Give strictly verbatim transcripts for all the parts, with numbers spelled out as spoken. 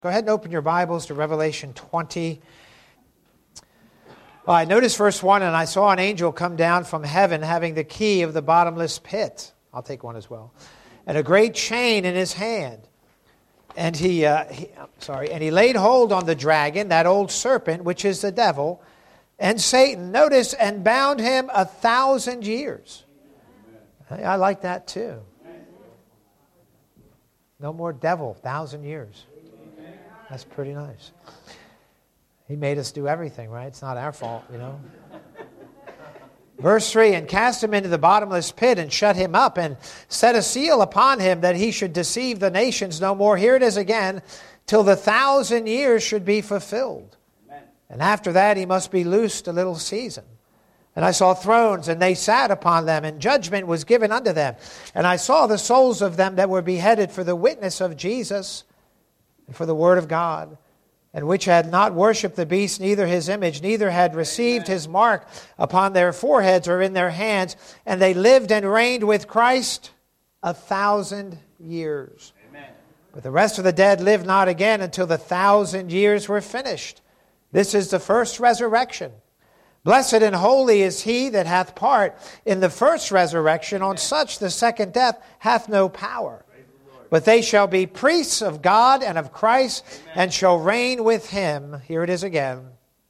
Go ahead and open your Bibles to Revelation twenty. Well, I noticed verse one, and I saw an angel come down from heaven having the key of the bottomless pit. I'll take one as well. And a great chain in his hand. And he, uh, he sorry, and he laid hold on the dragon, that old serpent, which is the devil, and Satan. Notice, and bound him a thousand years. I like that too. No more devil, thousand years. That's pretty nice. He made us do everything, right? It's not our fault, you know. Verse three, and cast him into the bottomless pit and shut him up and set a seal upon him that he should deceive the nations no more. Here it is again, till the thousand years should be fulfilled. Amen. And after that he must be loosed a little season. And I saw thrones, and they sat upon them, and judgment was given unto them. And I saw the souls of them that were beheaded for the witness of Jesus and for the word of God, and which had not worshipped the beast, neither his image, neither had received his mark upon their foreheads or in their hands. And they lived and reigned with Christ a thousand years. Amen. But the rest of the dead lived not again until the thousand years were finished. This is the first resurrection. Blessed and holy is he that hath part in the first resurrection. On such the second death hath no power. But they shall be priests of God and of Christ, Amen. And shall reign with him, here it is again,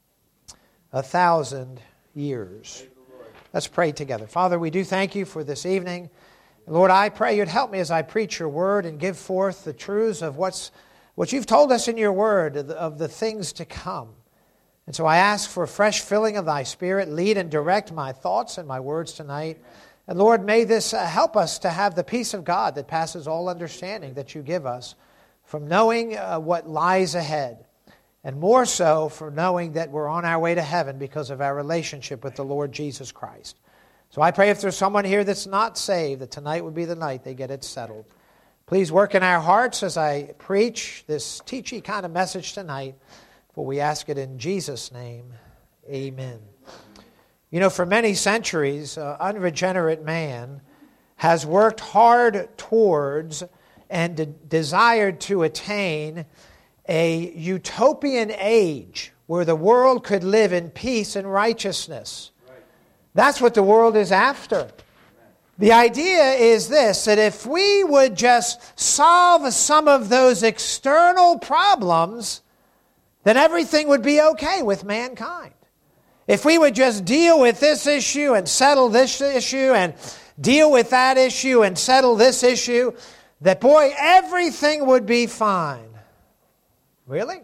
a thousand years. Let's pray together. Father, we do thank you for this evening. Lord, I pray you'd help me as I preach your word and give forth the truths of what's what you've told us in your word, of the, of the things to come. And so I ask for a fresh filling of thy Spirit. Lead and direct my thoughts and my words tonight. And Lord, may this uh, help us to have the peace of God that passes all understanding that you give us from knowing uh, what lies ahead. And more so for knowing that we're on our way to heaven because of our relationship with the Lord Jesus Christ. So I pray if there's someone here that's not saved, that tonight would be the night they get it settled. Please work in our hearts as I preach this teachy kind of message tonight. For we ask it in Jesus' name. Amen. You know, for many centuries, uh, unregenerate man has worked hard towards and de- desired to attain a utopian age where the world could live in peace and righteousness. Right. That's what the world is after. The idea is this, that if we would just solve some of those external problems, then everything would be okay with mankind. If we would just deal with this issue and settle this issue and deal with that issue and settle this issue, that, boy, everything would be fine. Really?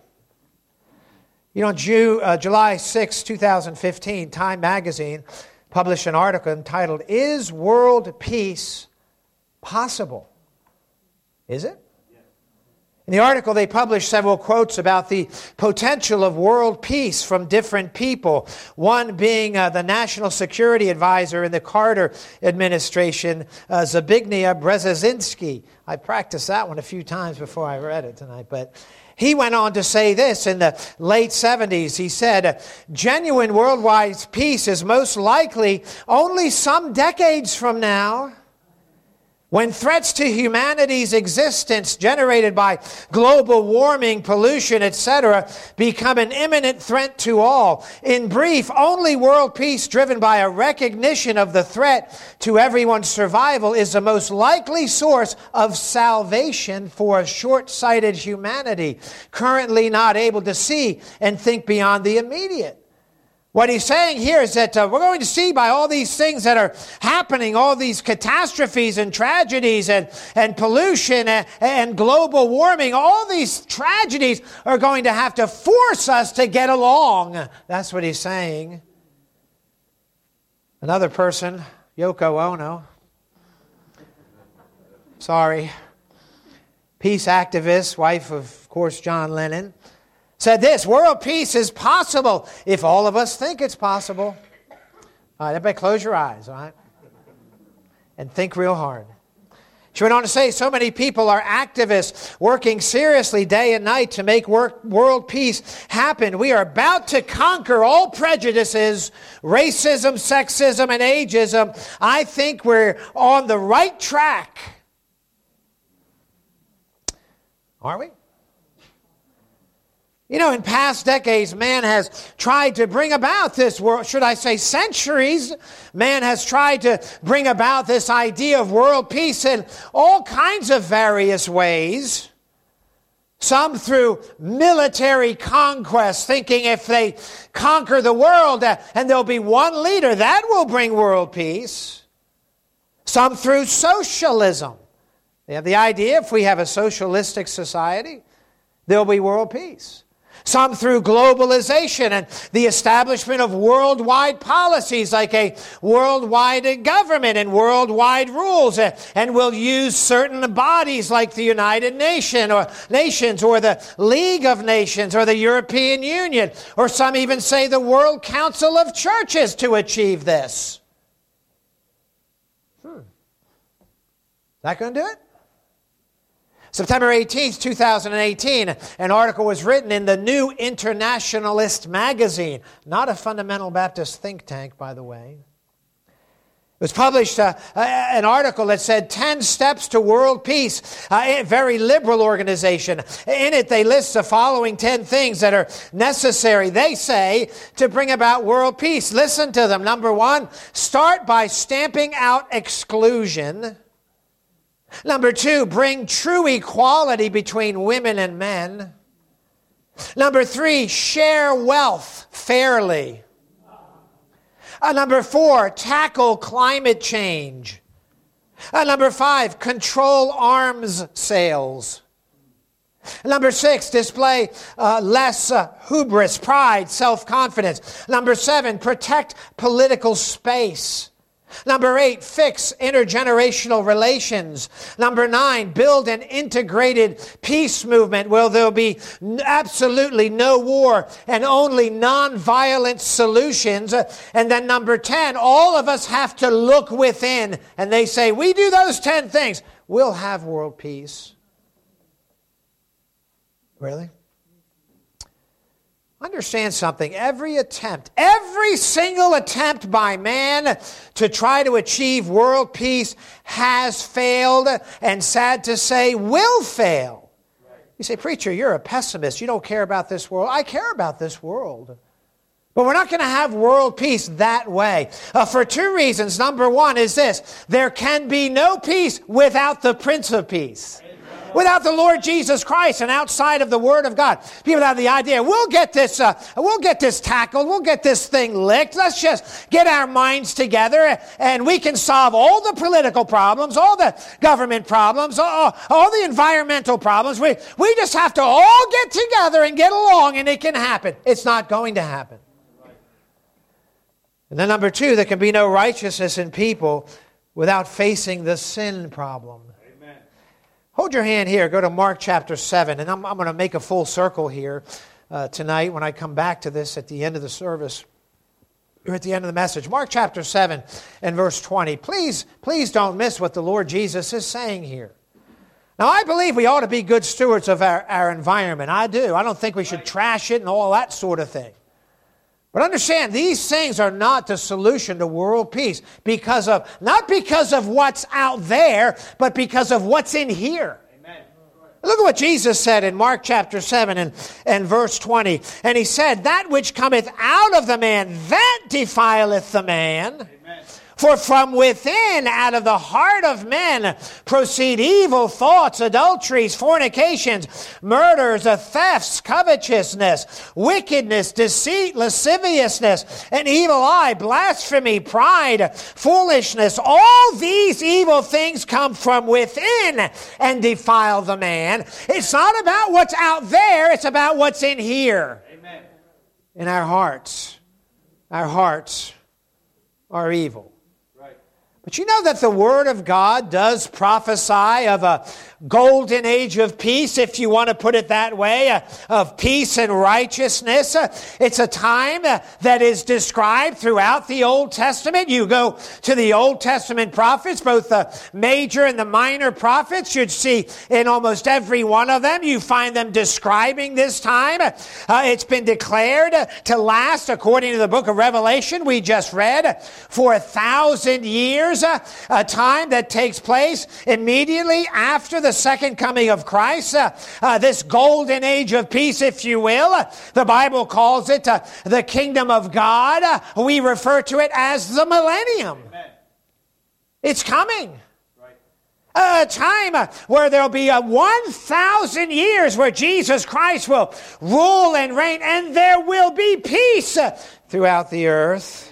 You know, Ju- uh, July sixth, twenty fifteen, Time magazine published an article entitled, Is World Peace Possible? Is it? In the article, they published several quotes about the potential of world peace from different people. One being uh, the National Security Advisor in the Carter administration, uh, Zbigniew Brzezinski. I practiced that one a few times before I read it tonight, but he went on to say this in the late seventies. He said, genuine worldwide peace is most likely only some decades from now, when threats to humanity's existence generated by global warming, pollution, et cetera become an imminent threat to all. In brief, only world peace driven by a recognition of the threat to everyone's survival is the most likely source of salvation for a short-sighted humanity, currently not able to see and think beyond the immediate. What he's saying here is that uh, we're going to see by all these things that are happening, all these catastrophes and tragedies and, and pollution and, and global warming, all these tragedies are going to have to force us to get along. That's what he's saying. Another person, Yoko Ono, sorry, peace activist, wife of, of course, John Lennon, said this, world peace is possible if all of us think it's possible. All right, everybody close your eyes, all right? And think real hard. She went on to say, so many people are activists working seriously day and night to make work, world peace happen. We are about to conquer all prejudices, racism, sexism, and ageism. I think we're on the right track. Are we? You know, in past decades, man has tried to bring about this world, should I say centuries, man has tried to bring about this idea of world peace in all kinds of various ways. Some through military conquest, thinking if they conquer the world uh, and there'll be one leader, that will bring world peace. Some through socialism. They have the idea if we have a socialistic society, there'll be world peace. Some through globalization and the establishment of worldwide policies like a worldwide government and worldwide rules, and will use certain bodies like the United Nations or Nations or the League of Nations or the European Union, or some even say the World Council of Churches to achieve this. Hmm. Is that going to do it? September eighteenth, two thousand eighteen, an article was written in the New Internationalist magazine, not a fundamental Baptist think tank, by the way. It was published, uh, uh, an article that said ten steps to world peace, uh, a very liberal organization. In it, they list the following ten things that are necessary, they say, to bring about world peace. Listen to them. Number one, start by stamping out exclusion. Number two, bring true equality between women and men. Number three, share wealth fairly. Uh, number four, tackle climate change. Uh, number five, control arms sales. Number six, display uh, less uh, hubris, pride, self-confidence. Number seven, protect political space. Number eight, fix intergenerational relations. Number nine, build an integrated peace movement where there'll be absolutely no war and only non-violent solutions. And then number ten, all of us have to look within. And they say, we do those ten things, we'll have world peace. Really? Understand something. Every attempt, every single attempt by man to try to achieve world peace has failed, and sad to say, will fail. You say, preacher, you're a pessimist. You don't care about this world. I care about this world. But we're not going to have world peace that way. Uh, for two reasons. Number one is this. There can be no peace without the Prince of Peace. Without the Lord Jesus Christ and outside of the Word of God. People have the idea, we'll get this, uh, we'll get this tackled, we'll get this thing licked. Let's just get our minds together and we can solve all the political problems, all the government problems, all, all the environmental problems. We, we just have to all get together and get along and it can happen. It's not going to happen. And then number two, there can be no righteousness in people without facing the sin problem. Hold your hand here. Go to Mark chapter seven. And I'm, I'm going to make a full circle here uh, tonight when I come back to this at the end of the service. Or at the end of the message. Mark chapter seven and verse twenty. Please, please don't miss what the Lord Jesus is saying here. Now, I believe we ought to be good stewards of our, our environment. I do. I don't think we should trash it and all that sort of thing. But understand, these things are not the solution to world peace because of, not because of what's out there, but because of what's in here. Amen. Look at what Jesus said in Mark chapter seven and, and verse twenty. And he said, that which cometh out of the man, that defileth the man. Amen. For from within, out of the heart of men, proceed evil thoughts, adulteries, fornications, murders, thefts, covetousness, wickedness, deceit, lasciviousness, an evil eye, blasphemy, pride, foolishness. All these evil things come from within and defile the man. It's not about what's out there, it's about what's in here. Amen. In our hearts. Our hearts are evil. But you know that the Word of God does prophesy of a golden age of peace, if you want to put it that way, uh, of peace and righteousness. Uh, it's a time uh, that is described throughout the Old Testament. You go to the Old Testament prophets, both the major and the minor prophets. You'd see in almost every one of them, you find them describing this time. Uh, it's been declared to last, according to the book of Revelation we just read, for a thousand years, uh, a time that takes place immediately after the the second coming of Christ, uh, uh, this golden age of peace, if you will. Uh, the Bible calls it uh, the kingdom of God. Uh, we refer to it as the millennium. Amen. It's coming. Right. A time uh, where there'll be a one thousand years where Jesus Christ will rule and reign, and there will be peace uh, throughout the earth.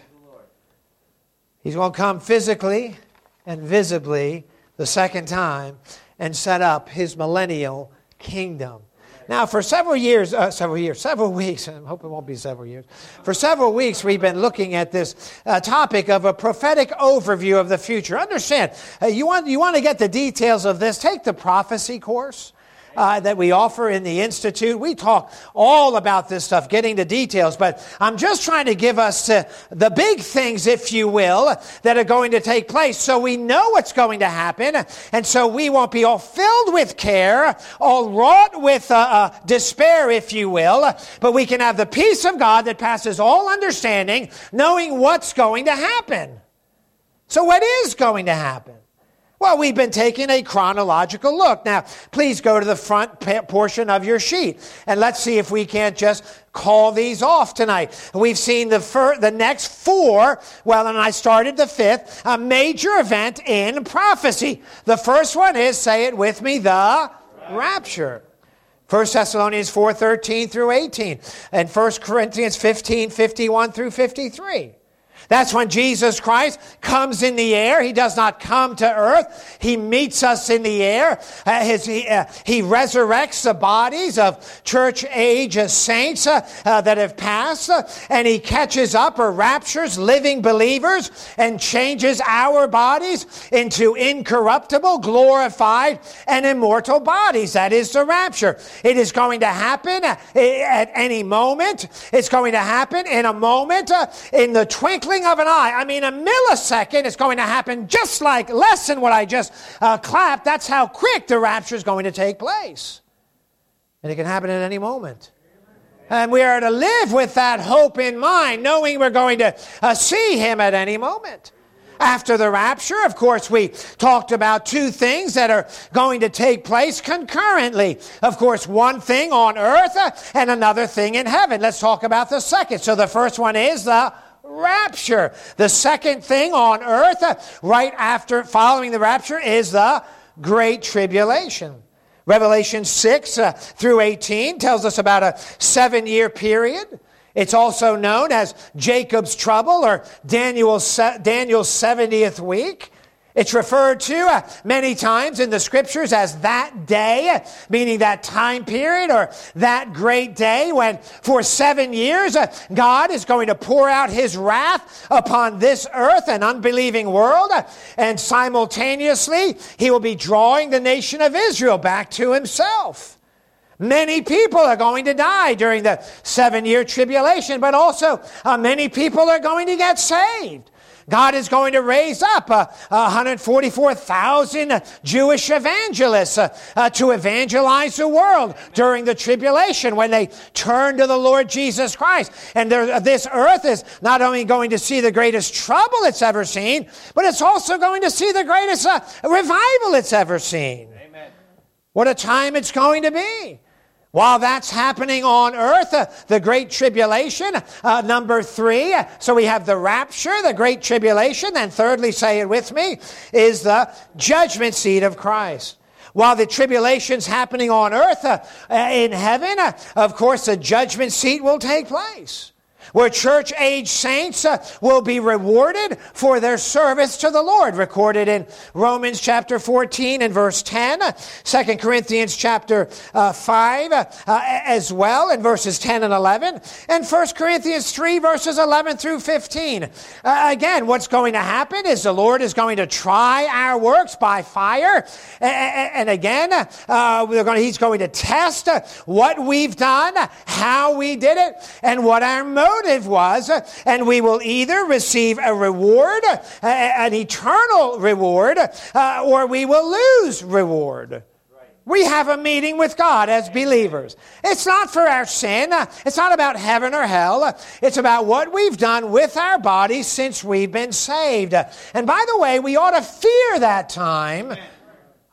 He's going to come physically and visibly the second time and set up his millennial kingdom. Now, for several years, uh, several years, several weeks, I hope it won't be several years. For several weeks, we've been looking at this uh, topic of a prophetic overview of the future. Understand, uh, you want you want to get the details of this, take the prophecy course Uh, that we offer in the Institute. We talk all about this stuff, getting the details, but I'm just trying to give us uh, the big things, if you will, that are going to take place so we know what's going to happen, and so we won't be all filled with care, all wrought with uh, uh, despair, if you will, but we can have the peace of God that passes all understanding, knowing what's going to happen. So what is going to happen? Well, we've been taking a chronological look. Now, please go to the front portion of your sheet, and let's see if we can't just call these off tonight. We've seen the fir- the next four, well, and I started the fifth, a major event in prophecy. The first one is, say it with me, the rapture. First Thessalonians four thirteen through eighteen, and First Corinthians fifteen fifty-one through fifty-three. That's when Jesus Christ comes in the air. He does not come to earth. He meets us in the air. Uh, his, he, uh, he resurrects the bodies of church age saints uh, uh, that have passed. Uh, and he catches up or raptures living believers and changes our bodies into incorruptible, glorified, and immortal bodies. That is the rapture. It is going to happen at any moment. It's going to happen in a moment, uh, in the twinkling of an eye. I mean, a millisecond is going to happen just like less than what I just uh, clapped. That's how quick the rapture is going to take place. And it can happen at any moment. And we are to live with that hope in mind, knowing we're going to uh, see him at any moment. After the rapture, of course, we talked about two things that are going to take place concurrently. Of course, one thing on earth uh, and another thing in heaven. Let's talk about the second. So the first one is the rapture. The second thing on earth, uh, right after, following the rapture, is the Great Tribulation. Revelation six uh, through eighteen tells us about a seven-year period. It's also known as Jacob's trouble or Daniel's, Daniel's seventieth week. It's referred to uh, many times in the scriptures as that day, meaning that time period or that great day when for seven years uh, God is going to pour out his wrath upon this earth and unbelieving world, uh, and simultaneously he will be drawing the nation of Israel back to himself. Many people are going to die during the seven-year tribulation, but also uh, many people are going to get saved. God is going to raise up uh, one hundred forty-four thousand Jewish evangelists uh, uh, to evangelize the world during the tribulation when they turn to the Lord Jesus Christ. And there, this earth is not only going to see the greatest trouble it's ever seen, but it's also going to see the greatest uh, revival it's ever seen. Amen. What a time it's going to be. While that's happening on earth, uh, the Great Tribulation, uh, number three. So we have the rapture, the Great Tribulation, and thirdly, say it with me, is the judgment seat of Christ. While the tribulation's happening on earth, uh, in heaven, uh, of course, the judgment seat will take place, where church-age saints uh, will be rewarded for their service to the Lord, recorded in Romans chapter fourteen and verse ten, uh, Second Corinthians chapter uh, five uh, uh, as well in verses ten and eleven, and First Corinthians three verses eleven through fifteen. Uh, again, what's going to happen is the Lord is going to try our works by fire, and, and again, uh, we're going to, he's going to test uh, what we've done, how we did it, and what our motive was, and we will either receive a reward, an eternal reward, uh, or we will lose reward. Right. We have a meeting with God as believers. It's not for our sin. It's not about heaven or hell. It's about what we've done with our bodies since we've been saved. And by the way, we ought to fear that time. Amen.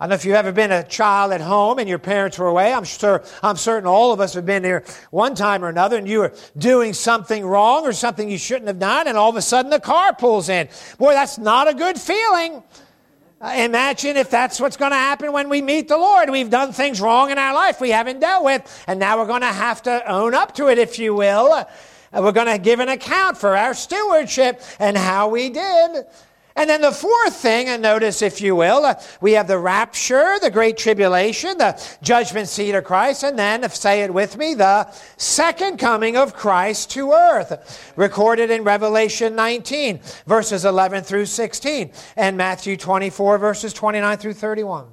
I don't know if you've ever been a child at home and your parents were away. I'm sure, I'm certain all of us have been here one time or another, and you were doing something wrong or something you shouldn't have done, and all of a sudden the car pulls in. Boy, that's not a good feeling. Uh, imagine if that's what's going to happen when we meet the Lord. We've done things wrong in our life we haven't dealt with, and now we're going to have to own up to it, if you will. Uh, we're going to give an account for our stewardship and how we did. And then the fourth thing, and notice, if you will, uh, we have the rapture, the great tribulation, the judgment seat of Christ, and then, if say it with me, the second coming of Christ to earth, recorded in Revelation nineteen, verses eleven through sixteen, and Matthew twenty-four, verses twenty-nine through thirty-one.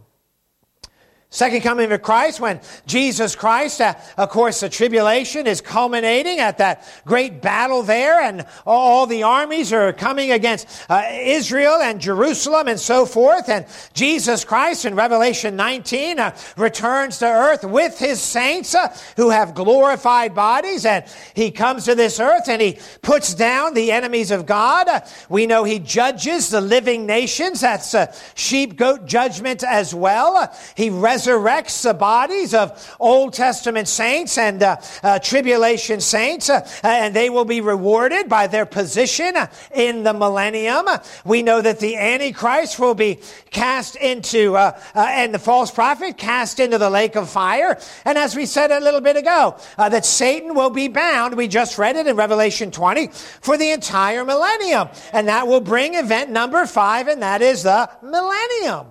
Second coming of Christ, when Jesus Christ, uh, of course, the tribulation is culminating at that great battle there, and all the armies are coming against uh, Israel and Jerusalem and so forth. And Jesus Christ in Revelation nineteen uh, returns to earth with his saints uh, who have glorified bodies, and he comes to this earth and he puts down the enemies of God. Uh, we know he judges the living nations. That's uh, sheep goat judgment as well. Uh, he resurrects resurrects the bodies of Old Testament saints and uh, uh, tribulation saints, uh, and they will be rewarded by their position in the millennium. We know that the Antichrist will be cast into, uh, uh, and the false prophet cast into the lake of fire. And as we said a little bit ago, uh, that Satan will be bound, we just read it in Revelation twenty, for the entire millennium. And that will bring event number five, and that is the millennium.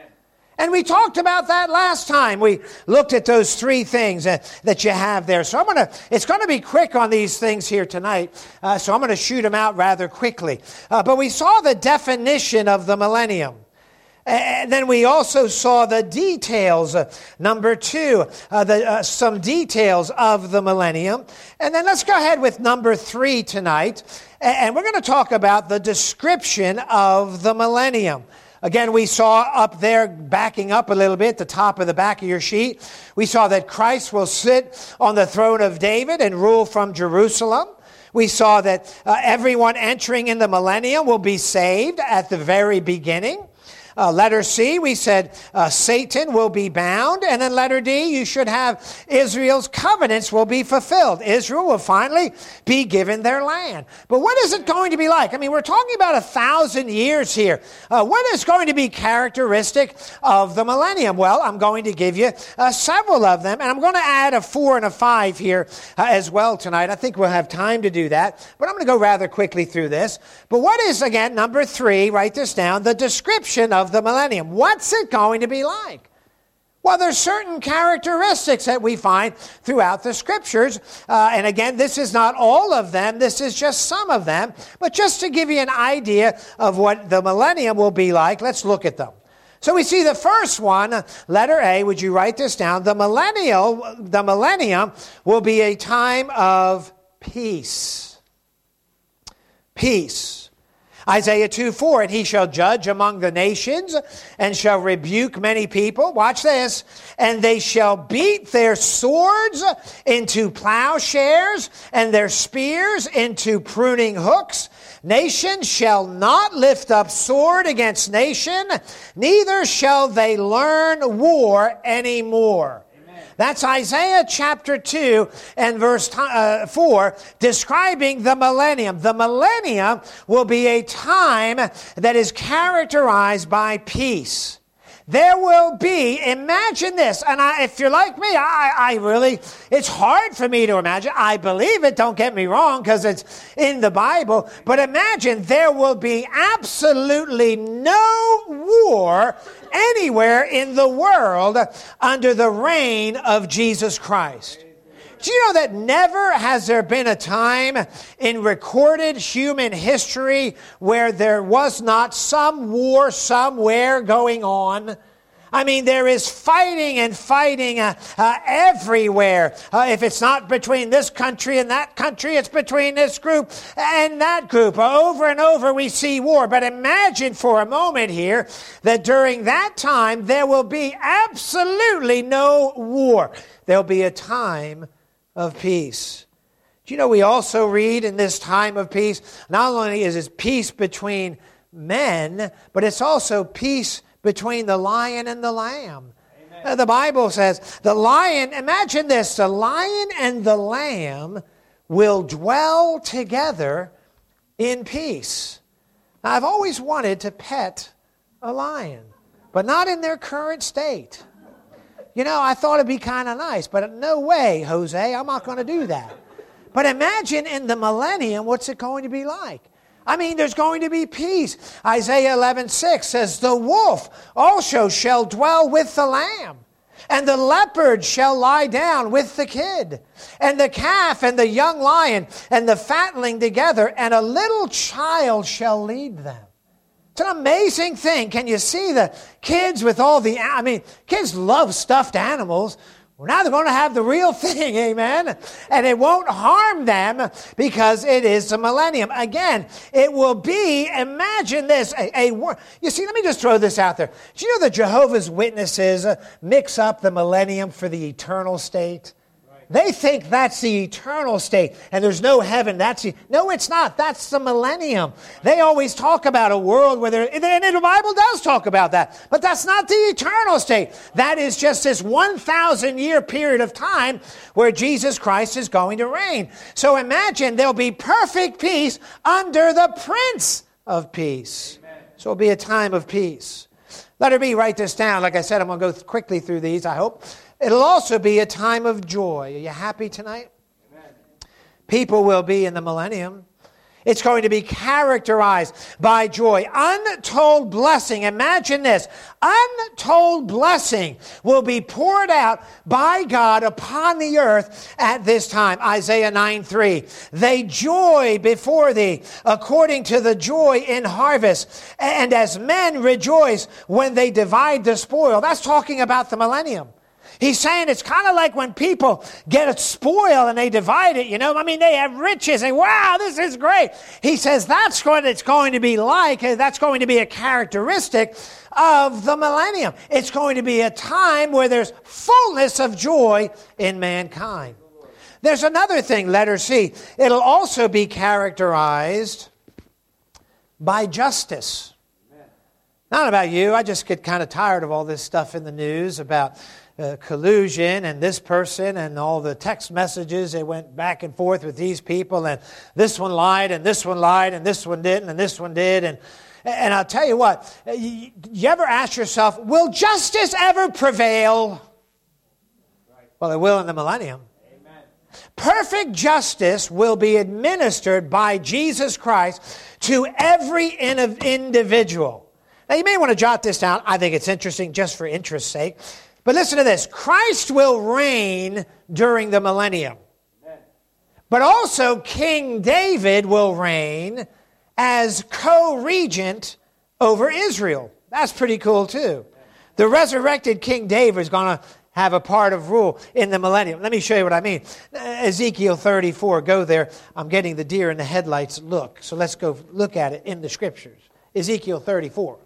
And we talked about that last time. We looked at those three things uh, that you have there. So I'm going to, it's going to be quick on these things here tonight. Uh, so I'm going to shoot them out rather quickly. Uh, but we saw the definition of the millennium. And then we also saw the details. Uh, number two, uh, the, uh, some details of the millennium. And then let's go ahead with number three tonight. And we're going to talk about the description of the millennium. Again, we saw up there, backing up a little bit, the top of the back of your sheet, we saw that Christ will sit on the throne of David and rule from Jerusalem. We saw that uh, everyone entering in the millennium will be saved at the very beginning. Uh, letter C, we said uh, Satan will be bound. And then letter D, you should have Israel's covenants will be fulfilled. Israel will finally be given their land. But what is it going to be like? I mean, we're talking about a thousand years here. Uh, what is going to be characteristic of the millennium? Well, I'm going to give you uh, several of them. And I'm going to add a four and a five here uh, as well tonight. I think we'll have time to do that. But I'm going to go rather quickly through this. But what is, again, number three, write this down, the description of the millennium. What's it going to be like? Well, there's certain characteristics that we find throughout the scriptures. Uh, and again, this is not all of them. This is just some of them. But just to give you an idea of what the millennium will be like, let's look at them. So we see the first one, letter A, would you write this down? The millennial, the millennium will be a time of peace. Peace. Isaiah two four, and he shall judge among the nations and shall rebuke many people. Watch this. And they shall beat their swords into plowshares and their spears into pruning hooks. Nation shall not lift up sword against nation, neither shall they learn war anymore. That's Isaiah chapter two and verse uh, four, describing the millennium. The millennium will be a time that is characterized by peace. There will be, imagine this, and I, if you're like me, I, I really, it's hard for me to imagine. I believe it, don't get me wrong, because it's in the Bible. But imagine there will be absolutely no war anywhere in the world under the reign of Jesus Christ. Do you know that never has there been a time in recorded human history where there was not some war somewhere going on? I mean, there is fighting and fighting uh, uh, everywhere. Uh, if it's not between this country and that country, it's between this group and that group. Over and over we see war. But imagine for a moment here that during that time there will be absolutely no war. There'll be a time of peace. Do you know we also read in this time of peace, not only is it peace between men, but it's also peace between the lion and the lamb. Uh, the Bible says the lion, imagine this, the lion and the lamb will dwell together in peace. Now, I've always wanted to pet a lion, but not in their current state. You know, I thought it'd be kind of nice, but no way, Jose, I'm not going to do that. But imagine in the millennium, what's it going to be like? I mean, there's going to be peace. Isaiah eleven six says, the wolf also shall dwell with the lamb, and the leopard shall lie down with the kid, and the calf and the young lion and the fatling together, and a little child shall lead them. It's an amazing thing. Can you see the kids with all the, I mean, kids love stuffed animals. Well, now they're going to have the real thing, amen? And it won't harm them because it is the millennium. Again, it will be, imagine this, a, a you see, let me just throw this out there. Do you know the Jehovah's Witnesses uh, mix up the millennium for the eternal state? They think that's the eternal state, and there's no heaven. That's the, no, it's not. That's the millennium. They always talk about a world where there, and the Bible does talk about that, but that's not the eternal state. That is just this one thousand year period of time where Jesus Christ is going to reign. So imagine there'll be perfect peace under the Prince of Peace. Amen. So it'll be a time of peace. Letter B, write this down. Like I said, I'm going to go quickly through these, I hope. It'll also be a time of joy. Are you happy tonight? Amen. People will be in the millennium. It's going to be characterized by joy. Untold blessing. Imagine this. Untold blessing will be poured out by God upon the earth at this time. Isaiah nine three. They joy before thee according to the joy in harvest. And as men rejoice when they divide the spoil. That's talking about the millennium. He's saying it's kind of like when people get a spoil and they divide it, you know. I mean, they have riches and, wow, this is great. He says that's what it's going to be like. That's going to be a characteristic of the millennium. It's going to be a time where there's fullness of joy in mankind. There's another thing, letter C. It'll also be characterized by justice. Not about you. I just get kind of tired of all this stuff in the news about Uh, collusion and this person and all the text messages that went back and forth with these people, and this one lied and this one lied and this one didn't and this one did. And and I'll tell you what, you, you ever ask yourself, will justice ever prevail? Well, it will in the millennium. Amen. Perfect justice will be administered by Jesus Christ to every individual. Now, you may want to jot this down. I think it's interesting just for interest's sake. But listen to this. Christ will reign during the millennium. Amen. But also King David will reign as co-regent over Israel. That's pretty cool too. Amen. The resurrected King David is going to have a part of rule in the millennium. Let me show you what I mean. Ezekiel thirty-four. Go there. I'm getting the deer in the headlights look. So let's go look at it in the scriptures. Ezekiel thirty-four.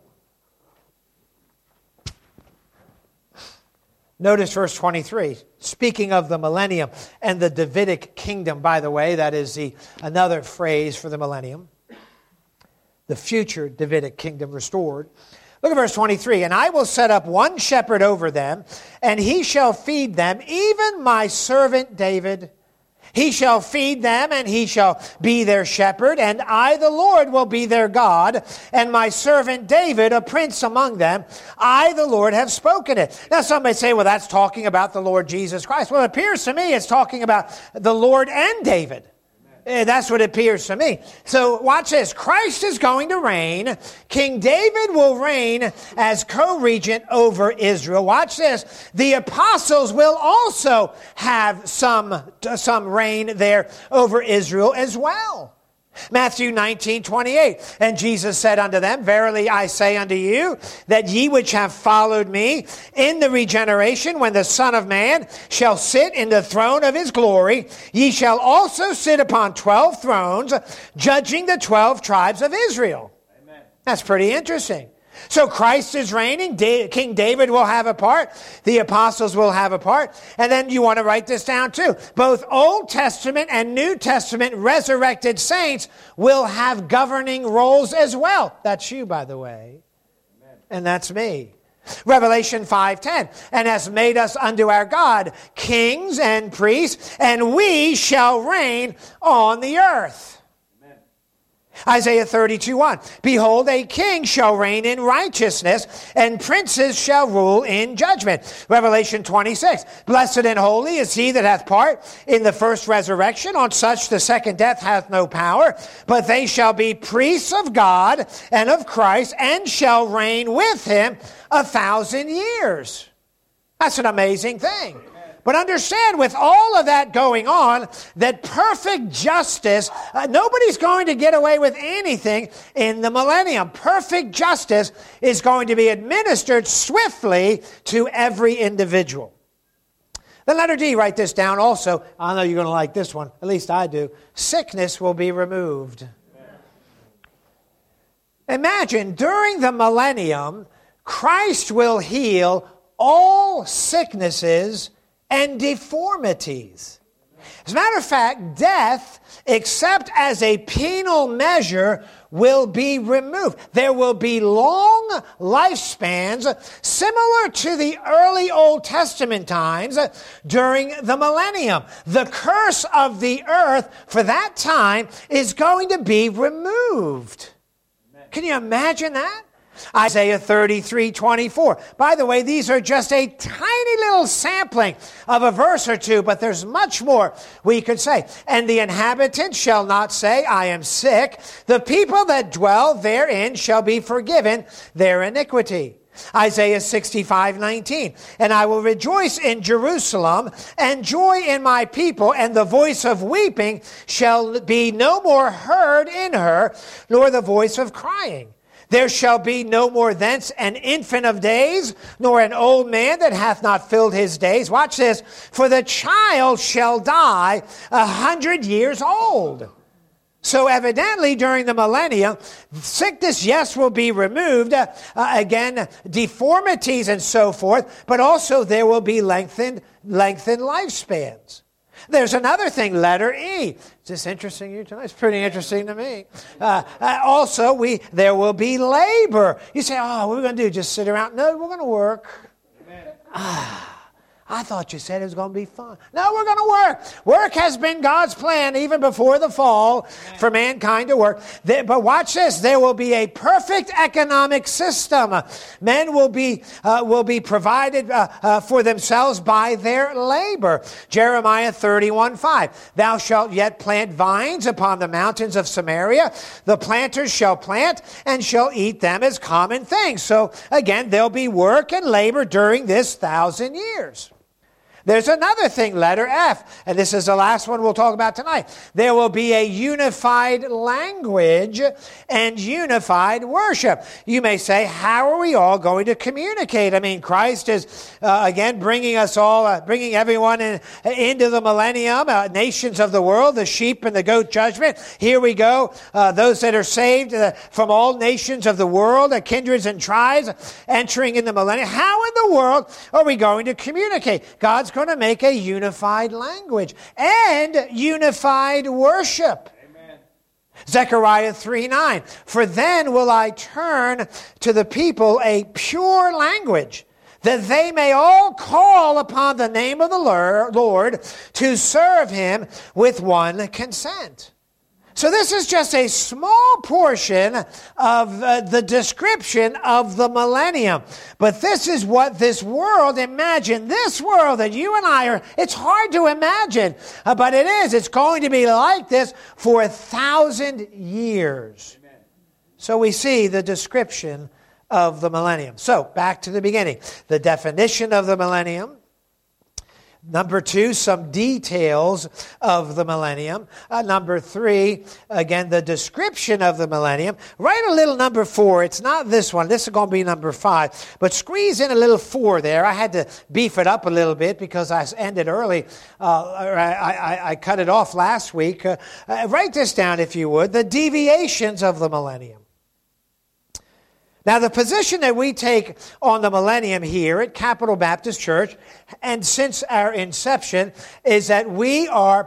Notice verse twenty-three, speaking of the millennium and the Davidic kingdom, by the way, that is the another phrase for the millennium. The future Davidic kingdom restored. Look at verse twenty-three. And I will set up one shepherd over them, and he shall feed them, even my servant David. He shall feed them, and he shall be their shepherd, and I, the Lord, will be their God, and my servant David, a prince among them. I, the Lord, have spoken it. Now, somebody say, well, that's talking about the Lord Jesus Christ. Well, it appears to me it's talking about the Lord and David. That's what it appears to me. So watch this. Christ is going to reign. King David will reign as co-regent over Israel. Watch this. The apostles will also have some, some reign there over Israel as well. Matthew nineteen twenty-eight. And Jesus said unto them, verily I say unto you, that ye which have followed me in the regeneration, when the Son of Man shall sit in the throne of his glory, ye shall also sit upon twelve thrones, judging the twelve tribes of Israel. Amen. That's pretty interesting. So Christ is reigning. King David will have a part. The apostles will have a part. And then you want to write this down too. Both Old Testament and New Testament resurrected saints will have governing roles as well. That's you, by the way. Amen. And that's me. Revelation five ten, and has made us unto our God kings and priests, and we shall reign on the earth. Amen. Isaiah thirty-two one, behold, a king shall reign in righteousness, and princes shall rule in judgment. Revelation twenty-six, blessed and holy is he that hath part in the first resurrection. On such the second death hath no power, but they shall be priests of God and of Christ, and shall reign with him a thousand years. That's an amazing thing. But understand, with all of that going on, that perfect justice, uh, nobody's going to get away with anything in the millennium. Perfect justice is going to be administered swiftly to every individual. The letter D, write this down also. I know you're going to like this one. At least I do. Sickness will be removed. Imagine, during the millennium, Christ will heal all sicknesses and deformities. As a matter of fact, death, except as a penal measure, will be removed. There will be long lifespans similar to the early Old Testament times during the millennium. The curse of the earth for that time is going to be removed. Can you imagine that? Isaiah thirty-three twenty-four. By the way, these are just a tiny little sampling of a verse or two, but there's much more we could say. And the inhabitants shall not say, I am sick. The people that dwell therein shall be forgiven their iniquity. Isaiah sixty-five nineteen. And I will rejoice in Jerusalem and joy in my people, and the voice of weeping shall be no more heard in her, nor the voice of crying. There shall be no more thence an infant of days, nor an old man that hath not filled his days. Watch this. For the child shall die a hundred years old. So evidently during the millennium, sickness, yes, will be removed. Uh, again, deformities and so forth. But also there will be lengthened, lengthened lifespans. There's another thing, letter E. Is this interesting to you tonight? It's pretty interesting to me. Uh, uh, also, we there will be labor. You say, oh, what are we going to do? Just sit around? No, we're going to work. Ah. I thought you said it was going to be fun. No, we're going to work. Work has been God's plan even before the fall for mankind to work. But watch this. There will be a perfect economic system. Men will be uh, will be provided uh, uh, for themselves by their labor. Jeremiah thirty-one five. Thou shalt yet plant vines upon the mountains of Samaria. The planters shall plant and shall eat them as common things. So again, there'll be work and labor during this thousand years. There's another thing, letter F, and this is the last one we'll talk about tonight. There will be a unified language and unified worship. You may say, how are we all going to communicate? I mean, Christ is, uh, again, bringing us all, uh, bringing everyone in, into the millennium, uh, nations of the world, the sheep and the goat judgment. Here we go. Uh, those that are saved uh, from all nations of the world, uh, kindreds and tribes, entering in the millennium. How in the world are we going to communicate? God's going to make a unified language and unified worship. Amen. Zechariah three nine. For then will I turn to the people a pure language, that they may all call upon the name of the Lord to serve him with one consent. So this is just a small portion of uh, the description of the millennium. But this is what this world, imagine this world that you and I are, it's hard to imagine, uh, but it is. It's going to be like this for a thousand years. Amen. So we see the description of the millennium. So back to the beginning. The definition of the millennium. Number two, some details of the millennium. Uh, number three, again, the description of the millennium. Write a little number four. It's not this one. This is going to be number five. But squeeze in a little four there. I had to beef it up a little bit because I ended early. Uh, I, I, I cut it off last week. Uh, uh, write this down if you would. The deviations of the millennium. Now, the position that we take on the millennium here at Capital Baptist Church, and since our inception, is that we are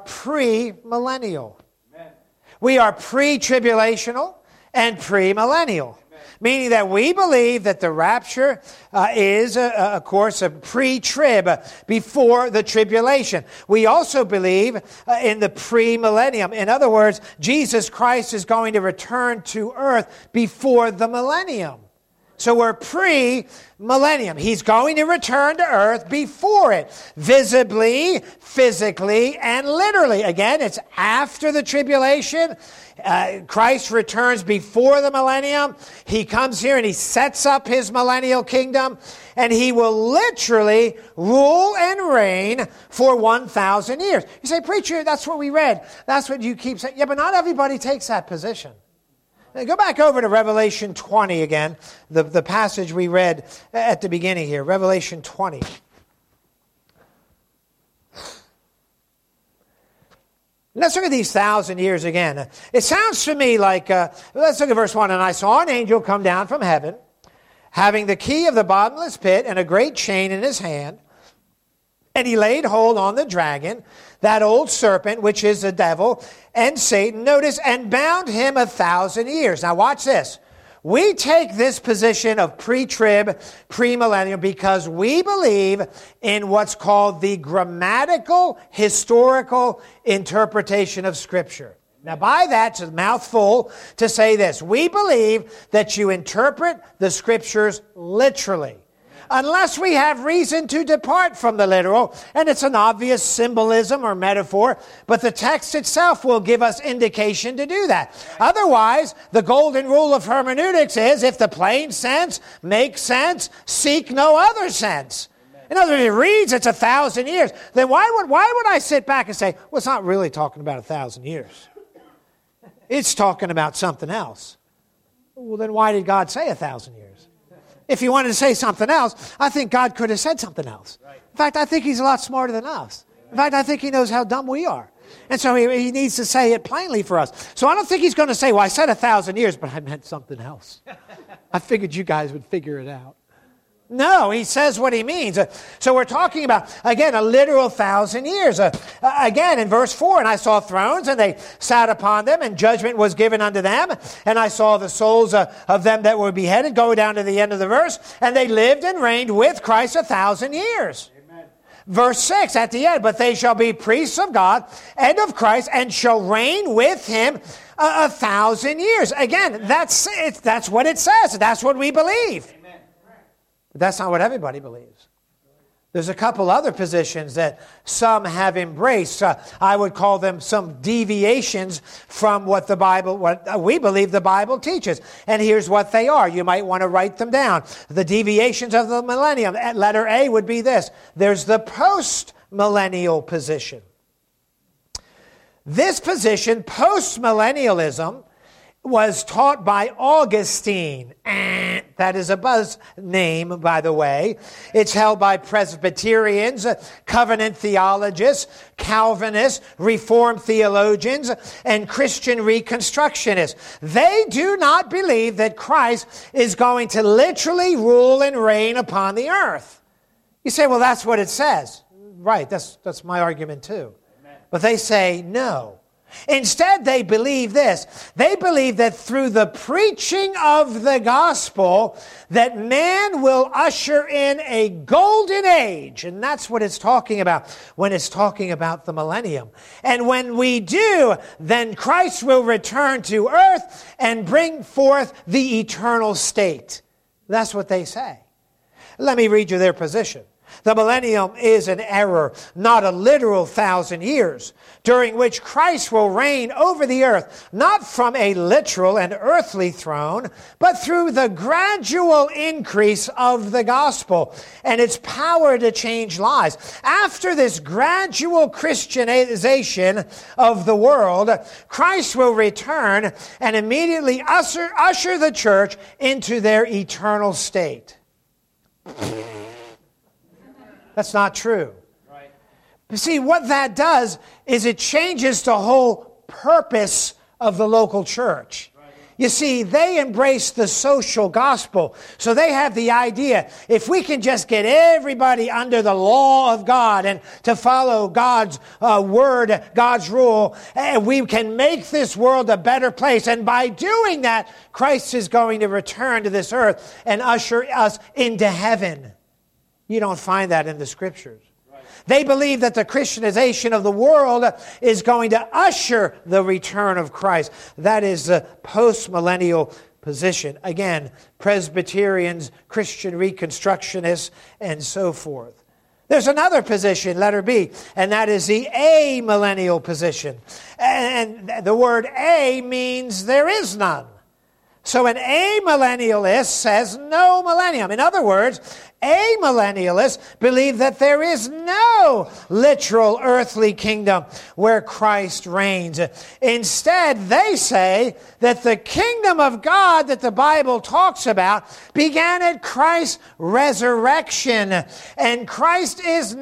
pre-millennial. Amen. We are pre-tribulational and pre-millennial. Amen. Meaning that we believe that the rapture uh, is, uh, of course, a pre-trib, uh, before the tribulation. We also believe uh, in the pre-millennium. In other words, Jesus Christ is going to return to earth before the millennium. So we're pre-millennium. He's going to return to earth before it, visibly, physically, and literally. Again, it's after the tribulation. Uh, Christ returns before the millennium. He comes here and he sets up his millennial kingdom, and he will literally rule and reign for one thousand years. You say, preacher, that's what we read. That's what you keep saying. Yeah, but not everybody takes that position. Now, go back over to Revelation twenty again, the, the passage we read at the beginning here, Revelation twenty. Let's look at these thousand years again. It sounds to me like, uh, let's look at verse one. And I saw an angel come down from heaven, having the key of the bottomless pit and a great chain in his hand. And he laid hold on the dragon, that old serpent, which is the devil, and Satan, notice, and bound him a thousand years. Now watch this. We take this position of pre-trib, pre-millennium, because we believe in what's called the grammatical, historical interpretation of Scripture. Now by that, it's a mouthful to say this. We believe that you interpret the Scriptures literally, unless we have reason to depart from the literal, and it's an obvious symbolism or metaphor, but the text itself will give us indication to do that. Otherwise, the golden rule of hermeneutics is, if the plain sense makes sense, seek no other sense. In other words, it reads it's a thousand years. Then why would, why would I sit back and say, well, it's not really talking about a thousand years. It's talking about something else. Well, then why did God say a thousand years? If he wanted to say something else, I think God could have said something else. In fact, I think he's a lot smarter than us. In fact, I think he knows how dumb we are. And so he, he needs to say it plainly for us. So I don't think he's going to say, well, I said a thousand years, but I meant something else. I figured you guys would figure it out. No, he says what he means. Uh, so we're talking about, again, a literal thousand years. Uh, uh, again, in verse four, and I saw thrones, and they sat upon them, and judgment was given unto them. And I saw the souls uh, of them that were beheaded, go down to the end of the verse, and they lived and reigned with Christ a thousand years. Amen. Verse six, at the end, but they shall be priests of God and of Christ, and shall reign with him a, a thousand years. Again, that's, it, that's what it says. That's what we believe. But that's not what everybody believes. There's a couple other positions that some have embraced. Uh, I would call them some deviations from what the Bible, what we believe the Bible teaches. And here's what they are. You might want to write them down. The deviations of the millennium. Letter A would be this. There's the post-millennial position. This position, post-millennialism, was taught by Augustine. That is a buzz name, by the way. It's held by Presbyterians, covenant theologists, Calvinists, Reformed theologians, and Christian Reconstructionists. They do not believe that Christ is going to literally rule and reign upon the earth. You say, well, that's what it says. Right, that's, that's my argument too. Amen. But they say no. Instead, they believe this. They believe that through the preaching of the gospel, that man will usher in a golden age. And that's what it's talking about when it's talking about the millennium. And when we do, then Christ will return to earth and bring forth the eternal state. That's what they say. Let me read you their position. The millennium is an error, not a literal thousand years, during which Christ will reign over the earth, not from a literal and earthly throne, but through the gradual increase of the gospel and its power to change lives. After this gradual Christianization of the world, Christ will return and immediately usher, usher the church into their eternal state. That's not true. Right. But see, what that does is it changes the whole purpose of the local church. Right. You see, they embrace the social gospel. So they have the idea, if we can just get everybody under the law of God and to follow God's uh, word, God's rule, and we can make this world a better place. And by doing that, Christ is going to return to this earth and usher us into heaven. You don't find that in the Scriptures. They believe that the Christianization of the world is going to usher the return of Christ. That is the post-millennial position. Again, Presbyterians, Christian Reconstructionists, and so forth. There's another position, letter B, and that is the amillennial position. And the word a means there is none. So an amillennialist says no millennium. In other words, amillennialists believe that there is no literal earthly kingdom where Christ reigns. Instead, they say that the kingdom of God that the Bible talks about began at Christ's resurrection. And Christ is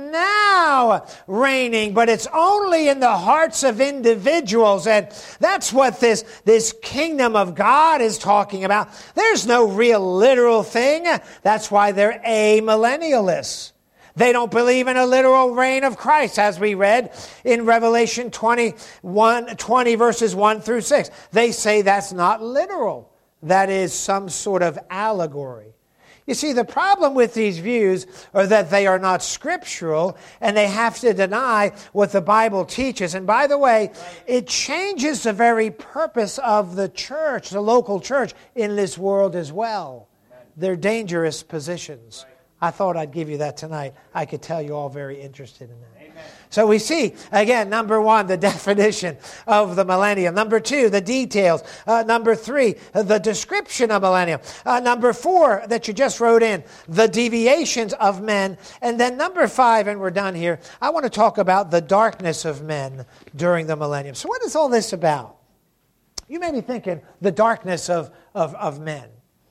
now reigning, but it's only in the hearts of individuals. And that's what this, this kingdom of God is talking about. There's no real literal thing. That's why they're amillennialists. They don't believe in a literal reign of Christ, as we read in Revelation twenty-one, twenty, verses one through six. They say that's not literal. That is some sort of allegory. You see, the problem with these views are that they are not scriptural, and they have to deny what the Bible teaches. And by the way, it changes the very purpose of the church, the local church, in this world as well. They're dangerous positions. I thought I'd give you that tonight. I could tell you're all very interested in that. Amen. So we see, again, number one, the definition of the millennium. Number two, the details. Uh, number three, the description of millennium. Uh, number four, that you just wrote in, the deviations of men. And then number five, and we're done here, I want to talk about the darkness of men during the millennium. So what is all this about? You may be thinking, the darkness of, of, of men.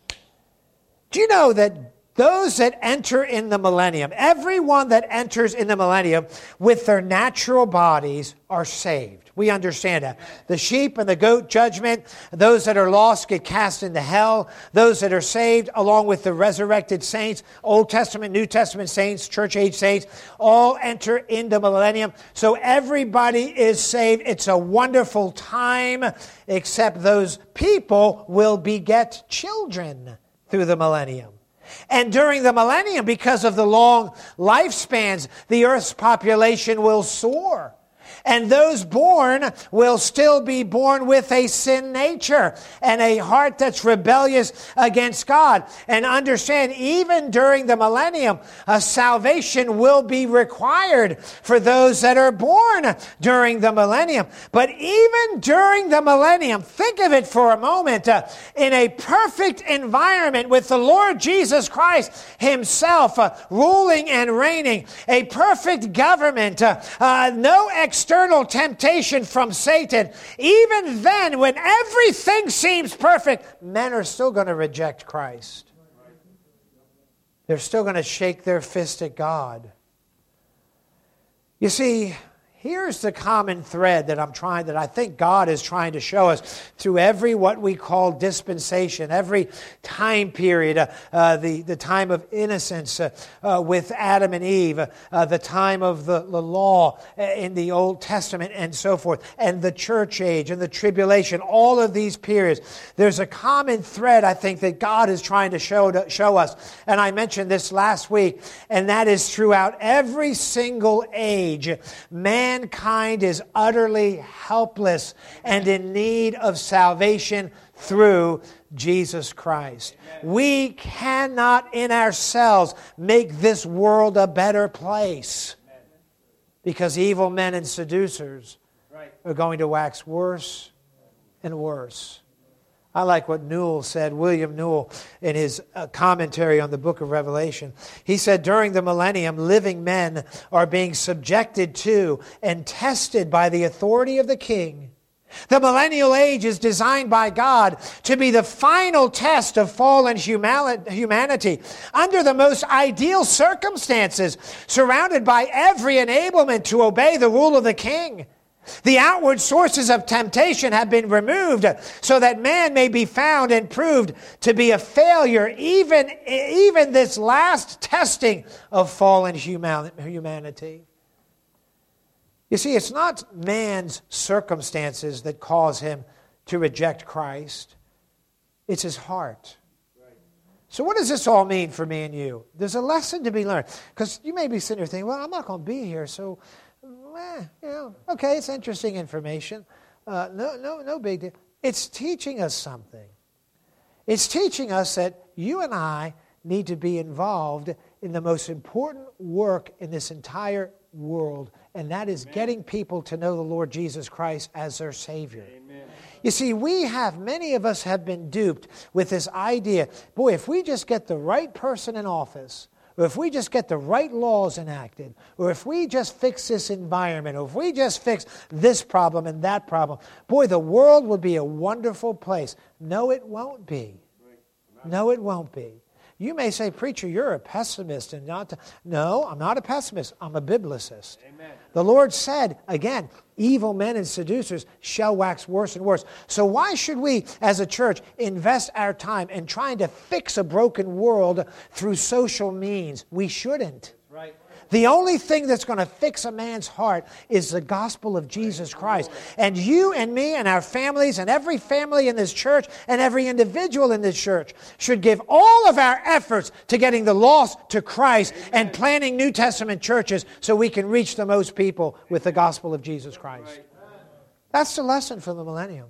Do you know that those that enter in the millennium, everyone that enters in the millennium with their natural bodies are saved? We understand that. The sheep and the goat judgment, those that are lost get cast into hell. Those that are saved, along with the resurrected saints, Old Testament, New Testament saints, church age saints, all enter into millennium. So everybody is saved. It's a wonderful time, except those people will beget children through the millennium. And during the millennium, because of the long lifespans, the earth's population will soar. And those born will still be born with a sin nature and a heart that's rebellious against God. And understand, even during the millennium, a salvation will be required for those that are born during the millennium. But even during the millennium, think of it for a moment, uh, in a perfect environment with the Lord Jesus Christ himself uh, ruling and reigning, a perfect government, uh, uh, no external External temptation from Satan. Even then, when everything seems perfect, men are still going to reject Christ. They're still going to shake their fist at God. You see, here's the common thread that I'm trying, that I think God is trying to show us through every what we call dispensation, every time period, uh, uh, the, the time of innocence uh, uh, with Adam and Eve, uh, the time of the, the law in the Old Testament and so forth, and the church age and the tribulation, all of these periods. There's a common thread, I think, that God is trying to show, to show us. And I mentioned this last week, and that is throughout every single age, man Mankind is utterly helpless and in need of salvation through Jesus Christ. Amen. We cannot in ourselves make this world a better place. Amen. Because evil men and seducers right. are going to wax worse and worse. I like what Newell said, William Newell, in his uh, commentary on the book of Revelation. He said, during the millennium, living men are being subjected to and tested by the authority of the king. The millennial age is designed by God to be the final test of fallen humanity under the most ideal circumstances, surrounded by every enablement to obey the rule of the king. The outward sources of temptation have been removed so that man may be found and proved to be a failure, even, even this last testing of fallen human, humanity. You see, it's not man's circumstances that cause him to reject Christ. It's his heart. So what does this all mean for me and you? There's a lesson to be learned. Because you may be sitting there thinking, well, I'm not going to be here, so, eh, you know, okay, it's interesting information. Uh, no, no, no big deal. It's teaching us something. It's teaching us that you and I need to be involved in the most important work in this entire world, and that is Amen. Getting people to know the Lord Jesus Christ as their Savior. Amen. You see, we have, many of us have been duped with this idea, boy, if we just get the right person in office, or if we just get the right laws enacted, or if we just fix this environment, or if we just fix this problem and that problem, boy, the world would be a wonderful place. No, it won't be. No, it won't be. You may say, preacher, you're a pessimist. and not. To... No, I'm not a pessimist. I'm a biblicist. Amen. The Lord said, again, evil men and seducers shall wax worse and worse. So why should we, as a church, invest our time in trying to fix a broken world through social means? We shouldn't. Right. The only thing that's going to fix a man's heart is the gospel of Jesus Christ. And you and me and our families and every family in this church and every individual in this church should give all of our efforts to getting the lost to Christ and planting New Testament churches so we can reach the most people with the gospel of Jesus Christ. That's the lesson for the millennium.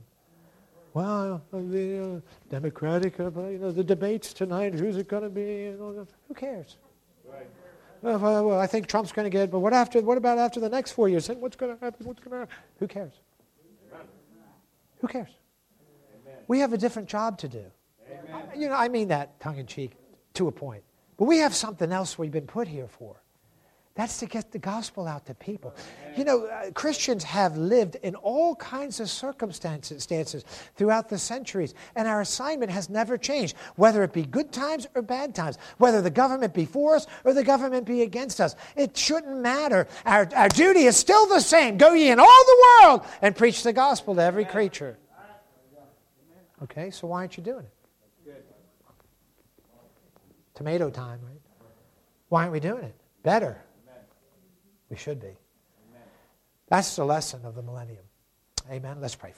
Well, the uh, Democratic, uh, you know, the debates tonight, who's it going to be? You know, who cares? Well, well, I think Trump's going to get it, but what after? What about after the next four years? What's going to happen? What's going to happen? Who cares? Amen. Who cares? Amen. We have a different job to do. Amen. You know, I mean that tongue-in-cheek to a point. But we have something else we've been put here for. That's to get the gospel out to people. You know, uh, Christians have lived in all kinds of circumstances stances throughout the centuries, and our assignment has never changed, whether it be good times or bad times, whether the government be for us or the government be against us. It shouldn't matter. Our, our duty is still the same. Go ye in all the world and preach the gospel to every creature. Okay, so why aren't you doing it? Tomato time, right? Why aren't we doing it? Better. We should be. Amen. That's the lesson of the millennium. Amen. Let's pray.